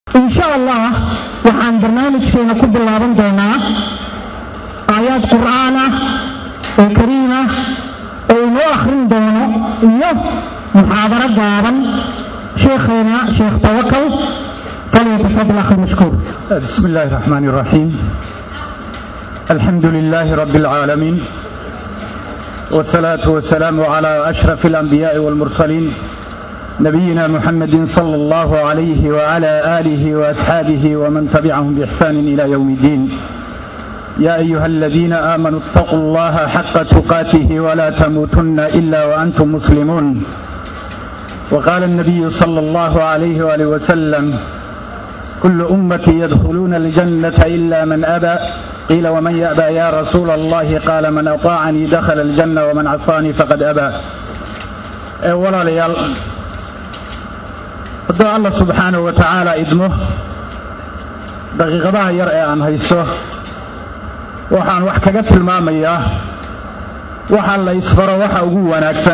إن شاء الله وحان برنامج فينا كل اللابن دونا آيات قرآن الكريمة ونو آخرين دونا يف محاضرة دارا شيخنا شيخ توكل فليتفضل أخي المشكور. بسم الله الرحمن الرحيم. الحمد لله رب العالمين والصلاة والسلام على أشرف الأنبياء والمرسلين نبينا محمد صلى الله عليه وعلى آله وأصحابه ومن تبعهم بإحسان إلى يوم الدين. يا أيها الذين آمنوا اتقوا الله حق تقاته ولا تموتن إلا وأنتم مسلمون. وقال النبي صلى الله عليه وآله وسلم كل أمتي يدخلون الجنة إلا من أبى. قيل ومن يأبى يا رسول الله؟ قال من أطاعني دخل الجنة ومن عصاني فقد أبى. ولا ليال دعا الله سبحانه وتعالى إدمه دقيقة يرأي عن هيسه وحان وحكاقت المامية وحان لا يصفر وحا أقوى ناكسا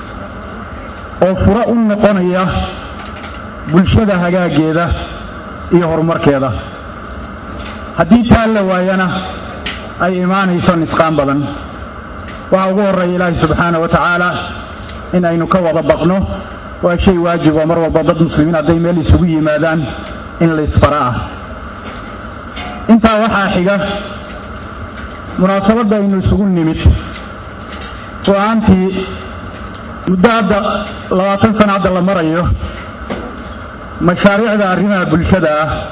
وفراء النقنية بلشدة هقاقيدة يهر مركيدة حديثة اللواينا أي إيمان يسون إسقام بضن وأقول رأي الله سبحانه وتعالى إن أي نكوض بقنه وشيء واجب ومر وضد مسلمين عدي ميلي سوي مادان إن الإصفراء انت وحا حقا مناسبة إنه سوون نمت وأنت مدة لواتن سنة عبد الله مرأيه مشاريع ذا أرينا بالشدة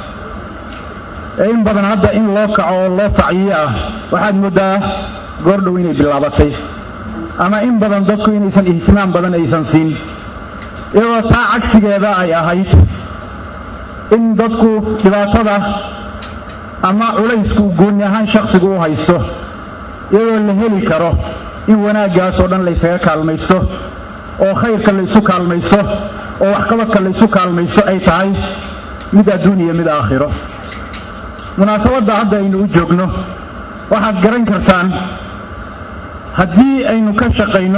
إن بدن هذا إن لوكع الله صعية واحد مدة قردويني باللابطي أما إن بدن دكو إن إنسان اهتمام بدن إنسان سين إذا تا عكس هذا أي أهيت إن دكو دباتة أما عليسكو قنيهان شخص جو هيسته إذا اللي هلي كره إن وناجا صدًا ليس كالميسته أو خير كالليسو كالميسته أو حقبك كالليسو كالميسته أي تعي مدى الدنيا مدى آخرة. مناسبة هذا إنه وجهنا واحد قرن كرتان هدي إنه كشقينه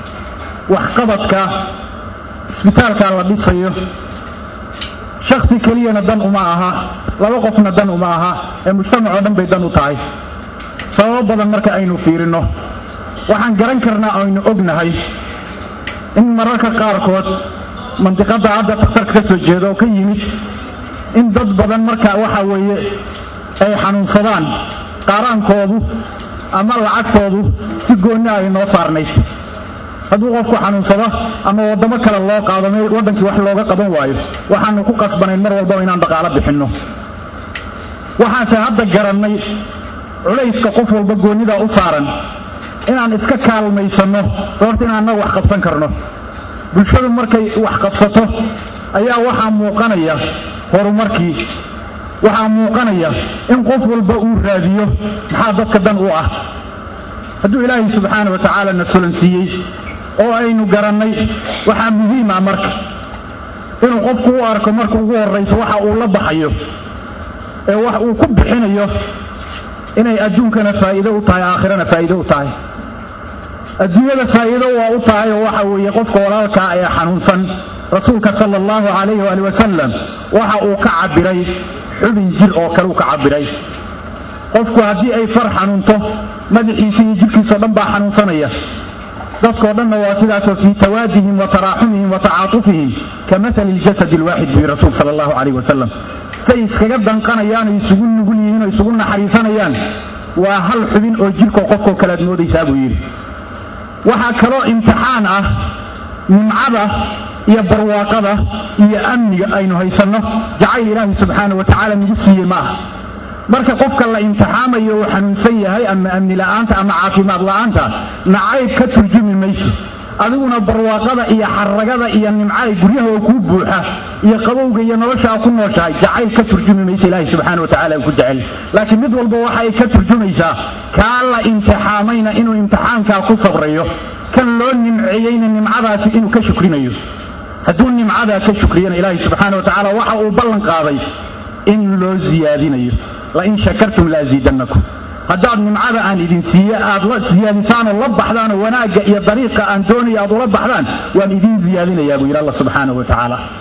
وحقبتك سبيتالك على بيصيه شخصي كليا ندن معها لا وقف ندن معها المجتمع ودن بيدن وطاي سبب بدن مركا إنه فيرنه وحن قرن كرنا إنه أجنه إن مركا قاركوت منطقة عادة تختار كسر جهده وكيمش إن ضد بدن مركا وحوي أي حنون صدان قاران كوضو أما العاد كوضو سجوني أي نصارني هذا وقف حنون صدا أما ودمك الله قادمي ودنك وحلوك قدم وايد وحن كوكس بين المر والبوين عندك على بحنه وحن سهاد جرني عليك كقف والبجوني ذا أصارا إن عن إسكك على الميسنه ورتنا أنه وحقب سنكرنه بالشر مركي وحقب سته أيها وحن موقنية هرمركي waxaa muuqanaya in qof walba uu raadiyo maxaa dadka dan u ah hadduu ilaahay subxaanahu wa tacaala na sulansiiyey oo aynu garannay waxaa muhiim ah marka inuu qofku u arko marka ugu horrayso waxa uu la baxayo ee wax uu ku bixinayo inay adduunkana faa'iido u tahay aakhirana faa'iido u tahay adduunyada faa'iido waa u tahay oo waxa weeye qofka walaalkaa ee xanuunsan rasuulka sala allahu calayhi waalihi wasalam waxa uu ka cabbiray xubin jir oo kale uu ka cabbiray qofku haddii ay far xanuunto madaxiisa iyo jirkiisa dhan baa xanuunsanaya dadkoo dhanna waa sidaasoo fii tawaadihim wa taraaxumihim wa tacaatufihim ka mathali aljasadi alwaaxid bi rasuul sala allahu calayhi wasalam say iskaga danqanayaan oo isugu nugul yihiin oo isugu naxariisanayaan waa hal xubin oo jirkoo qofkoo kale aad moodaysaa buu yidhi waxaa kaloo imtixaan ah nimcada iyo barwaaqada iyo amniga aynu haysanno jacayl ilaahi subxaanahu wa tacaala nagu siiyey ma aha marka qofka la imtixaamayo uu xanuunsan yahay ama amni la'aanta ama caafimaad la'aanta nacayb ka turjumi mayso adiguna barwaaqada iyo xaragada iyo nimcada guryaha oo kuu buuxa iyo qabowga iyo nolosha ku nooshahay jacayl ka turjumi mayso ilaahi subxaanahu wa tacaala ku jecel laakiin mid walba waxa ay ka turjumaysaa kaa la imtixaamayna inuu imtixaankaa ku sabrayo kan loo nimceeyeyna nimcadaasi inuu ka shukrinayo hadduu nimcadaa ka shukriyana ilaahi subxaanahu wa tacaala waxa uu ballan qaaday in loo ziyaadinayo lain shakartum laaziidannakum haddaad nimcada aan idin siiye aad la siyaadisaanoo la baxdaanoo wanaagga iyo dariiqa aan doonaya aad ula baxdaan waan idin ziyaadinayaa buu yidhi allah subxaanahu wa tacaala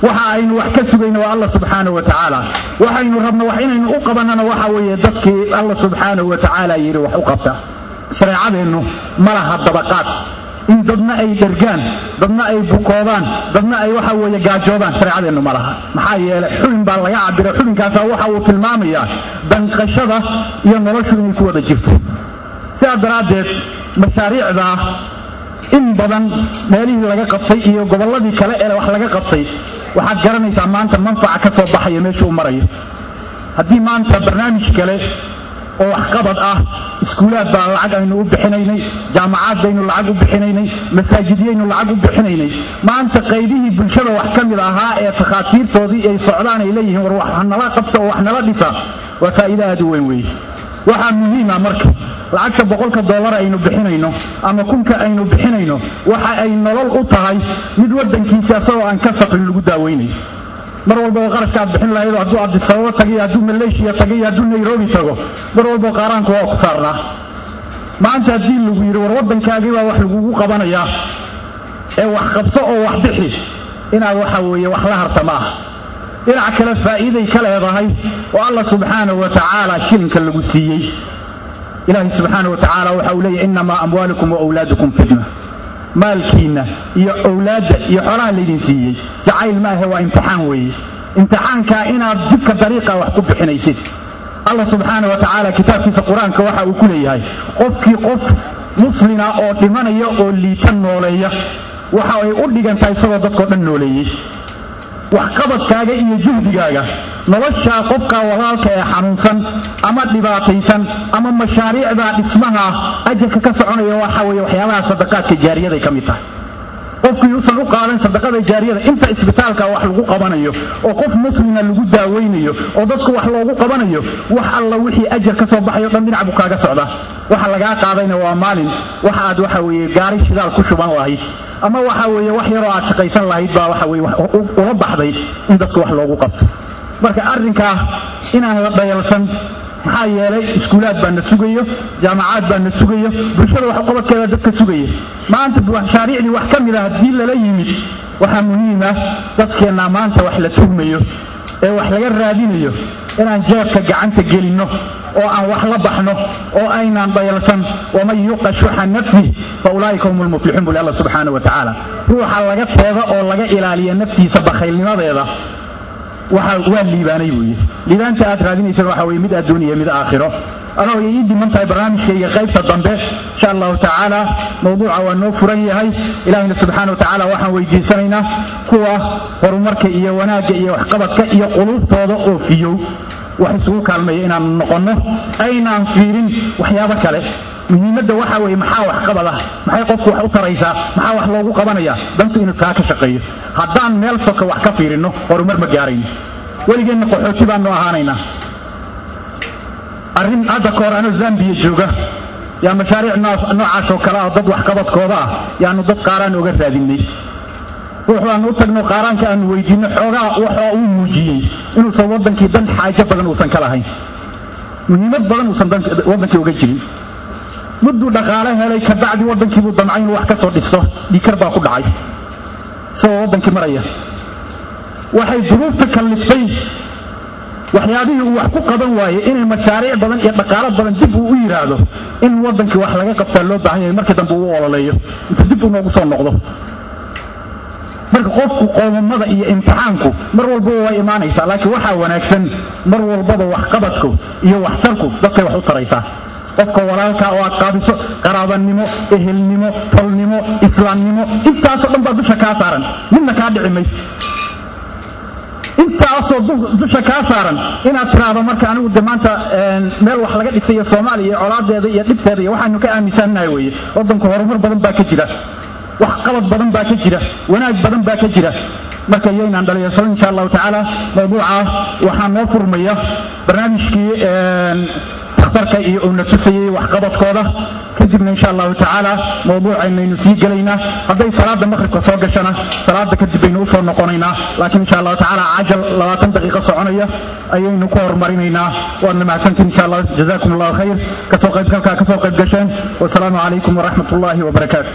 وحاين وحكسبين الله سبحانه وتعالى وحاين ربنا وحين أقبنا وحاوية ذكي الله سبحانه وتعالى يروح أقبته شريعة إنه ملها الطبقات إن ضدنا أي درجان ضدنا أي بقودان ضدنا أي وحاوية جاجودان شريعة إنه ملها محايا حلم بالله يعبر حلم كاسا وحاو في المامية بنقشده ينرشد من كوة جفته سأدرادت مشاريع ذا إن بدن ماليه لقى قصي iyo goboladii kale ee wax laga qabtay waxa garanaysaa maanta manfaca ka soo baxay meesha uu marayo hadii maanta barnaamij kale oo wax qabad ah iskuulaad baa lacag aynu u bixinaynay jaamacad aynu lacag u bixinaynay masaajidiyaynu lacag u bixinaynay maanta qaybihii bulshada wax kamid ahaa ee takhaatiirtoodii ay socdaan ay leeyihiin war wax nala qabto wax nala dhisa waa faa'iido aad u weyn weey waxa muhiim ah marka lacagta $100 aynu bixinayno ama kunka aynu bixinayno waxa ay nolol u tahay mid wadankiisa asoo aan ka safrin lagu daaweynay mar walba qarashka bixin lahayd hadduu Addis Ababa tagay hadduu Malaysia tagay hadduu Nairobi tago mar walba qaranku waa ku saarnaa maanta hadii lagu yiri war wadankaaga waa wax lagu qabanaya ee wax qabso oo wax bixi inaad waxa weeye wax la hartama ila kala faa'iiday kala leedahay oo Allah subhanahu wa ta'ala shilinka lagu siiyay إلهي سبحانه وتعالى وحولي إنما أموالكم وأولادكم فتنة مالكينا يا أولاد يا حرام لينسيه جعل ما هو امتحان وي امتحان كائنا بك طريقة وحكم بحنيسيت الله سبحانه وتعالى كتاب في القرآن كوحا وكله هاي قف مسلنا أو لمن يقول لي سنوليه وحاول يقول لي أنت يسوى ضدك النوليه وحقبت كاجا إيه جهد كاجا نوشى قبك وغالك يا حنوسا أما دباتيسا أما مشاريع ذا اسمها أجك كسعنا يوحوي وحيالها صدقات جارية ذي كميتا قفك يوصل قارن صدقات جارية انت اسبتالك وحلقو قبانيو وقف مسلم اللقود داوينيو وضدك وحلقو قبانيو وحال وحي أجك كسوبح يطلب من عبو كاجا سعدا وحلقات قاضين ومال وحاد وحوي قاري شذال كشبان واهي أما وحوي وحي رأى شقيسان لاهيد با وحوي وربح ذي عندك وحلقو قبط marka arrinka inaan la dayalsan maxaa yeelay iskuulaad baan la sugayo jaamacad baan la sugayo bulshada wax qabadkeeda dadka sugayo maanta wax shariicdi wax kamid ah hadii la yimid waxa muhiim ah dadkeena maanta wax la tuhmayo ee wax laga raadinayo inaan jeebka gacanta gelino oo aan wax la baxno oo aynaan dayalsan wama yuqashuha nafsi fa ulaika humul muflihun bi Allah subhanahu wa ta'ala ruuxa laga teeda oo laga ilaaliyo naftiisa bakhaylnimadeeda waa liibaanay weeye liibaanta aad raadinaysan waxa weeye mid adduuniya mid aakhiro anoo yidi mantaay barnaamijkayga qaybta dambe insha Allah ta'ala mawduuca waa noo furan yahay ilaahina subhanahu wa ta'ala waxaan weydiisanaynaa kuwa horumarka iyo wanaaga iyo waxqabadka iyo qulubtooda oo fiyo wax isugu kaalmeeyo inaan noqono aynaan fiirin waxyaabo kale muhiimadda waxa weeye maxaa wax qabada maxay qofku wax u taraysaa maxaa wax loogu qabanaya dantu inuu ka shaqeeyo haddaan meel soka wax ka fiirino horumar ma gaarayno weligeena qaxooti baan noo ahaanaynaa arrin hadda koor ano Zambia jooga yaa mashaariic noocaas oo kale ah dad wax qabadkooda ah yaanu dad qaaraan uga raadinay waxaan u tagno qaaraanka aan weydiino xoogaa waxa uu muujiyay inuu soo wadankii dan xaajo badan uusan ka lahayn muhiimad badan uusan wadankii uga jirin muddo dhaqaale helay ka bacdi wadankii uu damcay inuu wax ka soo dhisto dhikar baa ku dhacay soo wadankii maraya waxay duruufta kaliftay waxyaabihii uu wax ku qaban waayay inay mashaariic badan iyo dhaqaale badan dib u yiraahdo in wadankii wax laga qabtaa loo baahan yahay markii dambe uu ololeeyo inta dib uu noogu soo noqdo marka qofku qoomamada iyo imtixaanku mar walba waa iimaanaysa laakiin waxa wanaagsan mar walba wax qabadku iyo wax tarku dadka wax u taraysaa qofka walaalka oo aad qaabiso qaraabanimo ehelnimo tolnimo islaamnimo intaas oo dhan baa dusha ka saaran midna ka dhici mayso intaas oo dusha ka saaran inaad tiraado marka anigu maanta meel wax laga dhisayo Soomaaliya colaadeeda iyo dhibteeda waxaanu ka aaminsanahay weeye wadanku horumar badan baa ka jira wax qalad badan baa ka jira wanaag badan baa ka jira marka yeynaan dhalinyarada insha Allah ta'ala mawduuca waxaan noo furmaya barnaamijkii takhtarka iyo una tusayay wax qabadkooda kadibna insha Allah ta'ala mawduucaynu sii galayna haday salaada maghribka soo gashana salaada kadib aynu soo noqonaynaa laakiin insha Allah ta'ala ajal 20 daqiiqo soconaya ayaynu ku hormarinaynaa waana mahadsantiin insha Allah jazakumullahu khayr ka soo qayb gashaan wa salaamu alaykum wa rahmatullahi wa barakaatuh